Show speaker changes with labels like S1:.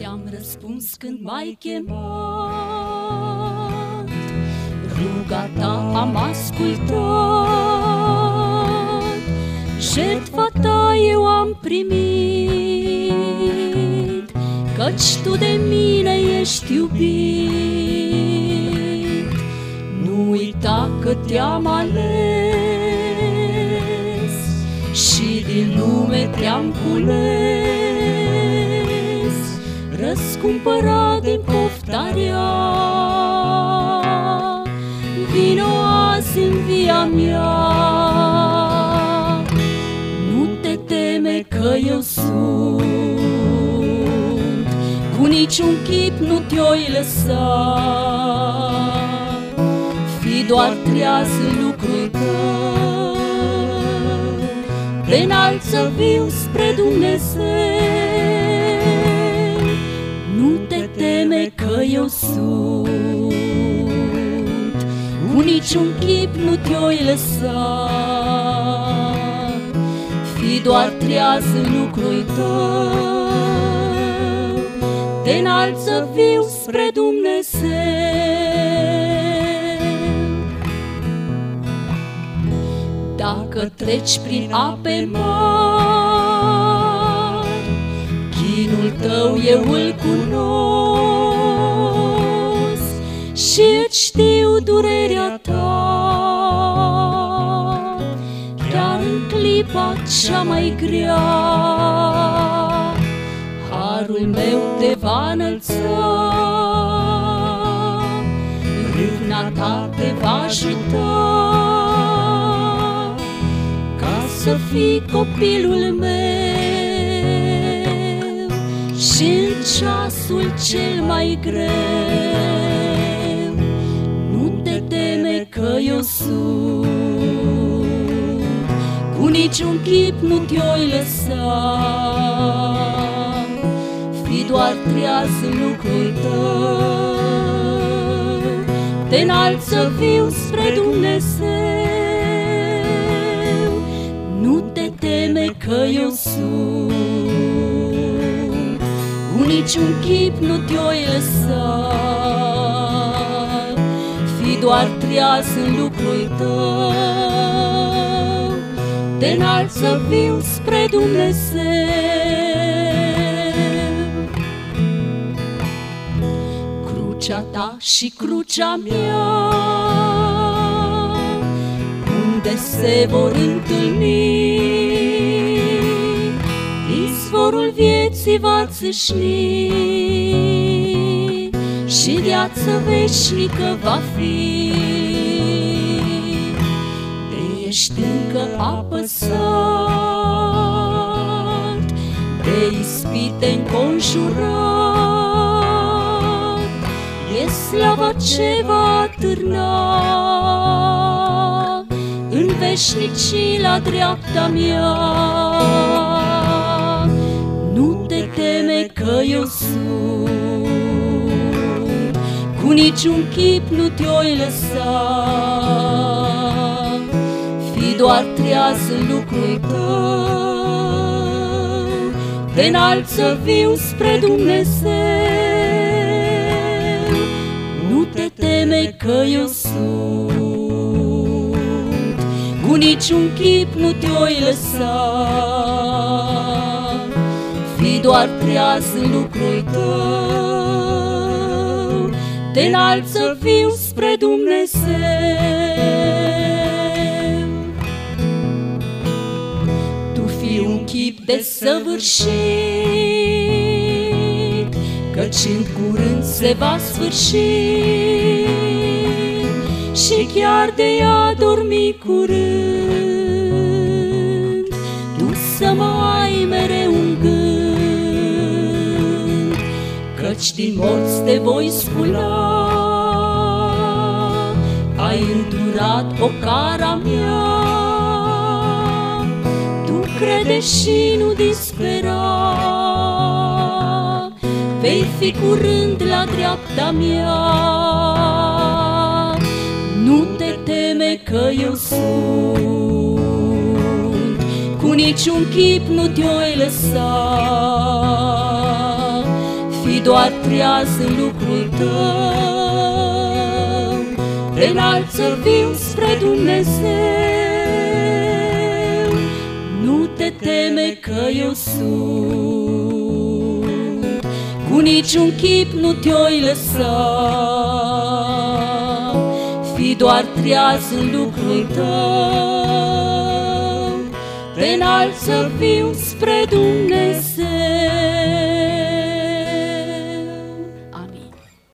S1: Ți-am răspuns când m-ai chemat, ruga ta am ascultat, jertfa ta eu am primit, căci tu de mine ești iubit. Nu uita că te-am ales și din lume te-am cules, răscumpărat din poftarea. Vino azi în via mea, nu te teme că eu sunt, cu niciun chip nu te-oi lăsa. Fii doar treaz în lucrul tău, te înalță viu spre Dumnezeu. Nu te teme că eu sunt, cu niciun chip nu te-oi lăsa. Fii doar treaz în lucrul tău, te înalță viu spre Dumnezeu. Dacă treci prin ape mari, chinul tău eu îl cunosc și îți știu durerea ta. Chiar în clipa cea mai grea, harul meu te va înălța, râvna ta te va ajuta, ca să fii copilul meu. Și în ceasul cel mai greu, nu te teme că eu sunt, cu niciun chip nu te-oi lăsa. Fii doar treaz în lucrul tău, te înalță viu spre Dumnezeu. Nu te teme că eu sunt, cu niciun chip nu te-oi lăsa. Fii doar treaz în lucrul tău, te înalță viu spre Dumnezeu. Crucea ta și crucea mea, unde se vor întâlni, izvorul vieții va țâșni și viață veșnică va fi. Te ești încă apăsat, de ispite înconjurat, e slava ce va atârna în veșnicii la dreapta mea. Nu te teme că eu sunt, cu niciun chip nu te-oi lăsa. Fii doar treaz în lucrul tău, te înalță viu spre Dumnezeu. Nu te teme că eu sunt, cu niciun chip nu te-oi lăsa. Fii doar treaz în lucrul tău, te înalță viu spre Dumnezeu. Tu fii un chip desăvârșit, căci în curând se va sfârși și chiar de ea dormi curând. Tu să mă ai mereu în gând, căci din morți te voi scula. Ai îndurat pocara mea, tu crede și nu dispera. Vei fi curând la dreapta mea. Nu te teme că eu sunt, cu niciun chip nu te-oi lăsa. Fii doar treaz în lucrul tău, te înalță viu spre Dumnezeu. Nu te teme că eu sunt, cu niciun chip nu te-oi lăsa. Fii doar treaz în lucrul tău, te înalță viu spre Dumnezeu.